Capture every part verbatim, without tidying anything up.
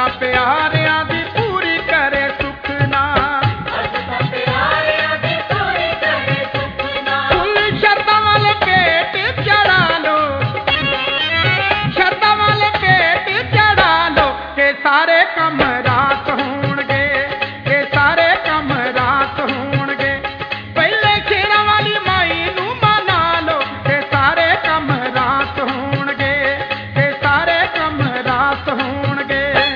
प्यारियां दी पूरी करे सुखना फुल शर्तां वाले पेट चढ़ा लो शर्तां वाले पेट चढ़ा लो के सारे कम रात होणगे के सारे कम रात होणगे पहले शेरां वाली माई नू मना लो के सारे कम रात होणगे के सारे कम रात होणगे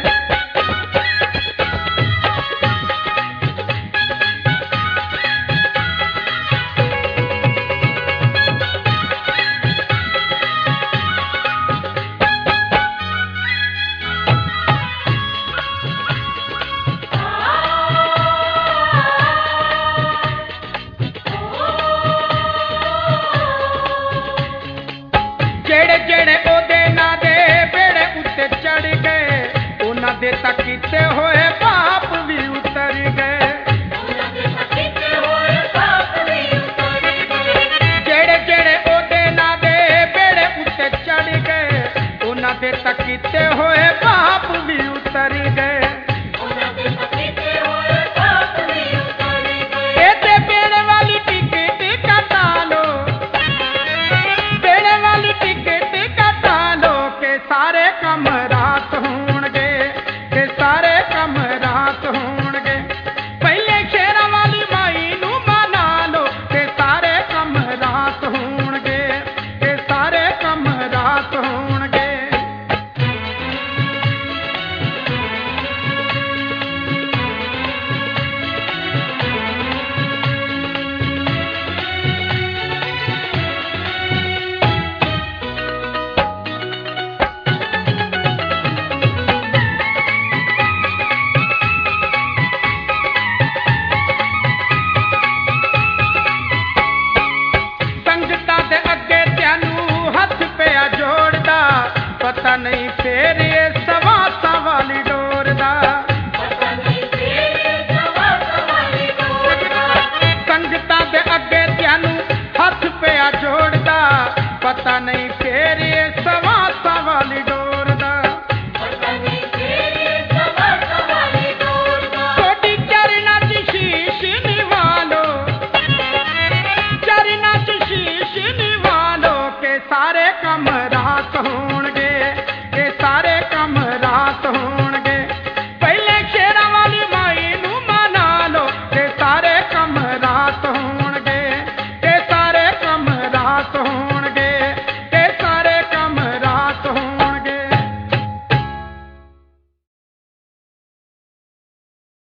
ਜਿਹੜੇ ਜਿਹੜੇ ਉਹਦੇ ਨਾਂ ਦੇ ਬੇੜੇ ਉੱਤੇ ਚੜ ਗਏ ਉਹਨਾਂ ਦੇ ਤਾਂ ਕੀਤੇ ਹੋਏ ਪਾਪ ਵੀ ਉਤਰ ਗਏ ਜਿਹੜੇ ਜਿਹੜੇ ਉਹਦੇ ਨਾਂ ਦੇ ਬੇੜੇ ਉੱਤੇ ਚੜ ਗਏ ਉਹਨਾਂ ਦੇ ਤਾਂ ਕੀਤੇ ਹੋਏ ਪਾਪ ਵੀ ਉਤਰ ਗਏ ਇਹਦੇ ਬੇੜੇ ਵਾਲੀ ਟਿਕਟ ਕਟਾ ਲੋ ਬੇੜੇ ਵਾਲੀ ਟਿਕਟ ਕਟਾ ਲੋ ਕੇ ਸਾਰੇ ਕੰਮ ਰਾਤ ਹੋਣਗੇ ਕੇ ਸਾਰੇ ਕੰਮ ਰਾਤ ਹੋਣਗੇ ਪਹਿਲੇ ਸ਼ੇਰਾਂ ਵਾਲੀ ਮਾਈ ਨੂੰ ਮਨਾ ਲੋ ਕੇ ਸਾਰੇ ਕੰਮ ਰਾਤ ਹੋਣਗੇ ਕੇ ਸਾਰੇ ਕੰਮ ਰਾਤ ਹੋਣਗੇ ਸੰਗਤਾਂ ਦੇ ਅੱਗੇ ਤੈਨੂੰ ਹੱਥ ਪਿਆ ਜੋੜਦਾ ਪਤਾ ਨਹੀਂ ਫੇਰ ਇਹ ਸਵਾਸਾਂ ਵਾਲੀ ਡੋਰ ਦਾ ਸੰਗਤਾਂ ਦੇ ਅੱਗੇ ਤੈਨੂੰ ਹੱਥ ਪਿਆ ਜੋੜਦਾ ਪਤਾ ਨਹੀਂ ਫੇਰ ਇਹ ਸਵਾਸਾਂ ਵਾਲੀ ਡੋਰ ਦਾ ਤੁਹਾਡੀ ਚਰਨਾਂ 'ਚ ਸ਼ੀਸ਼ ਨਿਵਾ ਲੋ ਚਰਨਾਂ 'ਚ ਸ਼ੀਸ਼ ਨਿਵਾ ਲੋ ਕੇ ਸਾਰੇ ਕੰਮ ਰਾਤ ਹੋਣਗੇ